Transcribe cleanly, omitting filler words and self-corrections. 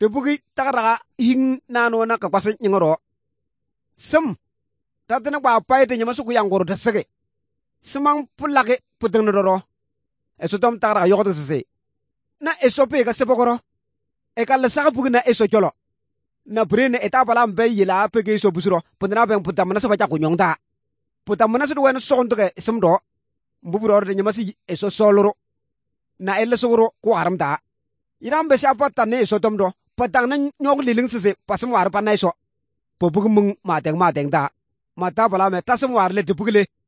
te bugi tagaraga hing nano na ka kwasa nyingoro sim tatene gba pai te nyama su ku yangoro ta sege simang pulake puteng no doro eso tom tagaraga yogoto sese na eso pe ka sepokoro e ka lasa bugi na eso jolo na brene etapala mbe yila pe ke so busuro putana ben putamana so bacha ku nyongta putamana su wen so onto ke simdo mbuburo de nyama si eso soloro na elle sogoro ku haramta iram be sia patta ne eso tomdo patang na nyog liling sese pasum war pa na eso po bugi mung ma teng da mata bala me tasum war le de bugile